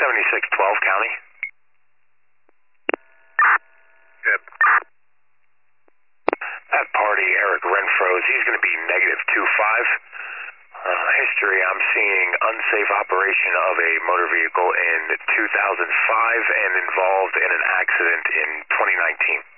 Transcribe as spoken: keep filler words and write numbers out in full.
seventy-six twelve County. Yep. That party, Eric Renfro's, he's going to be negative two five. Uh, history, I'm seeing unsafe operation of a motor vehicle in two thousand five and involved in an accident in twenty nineteen.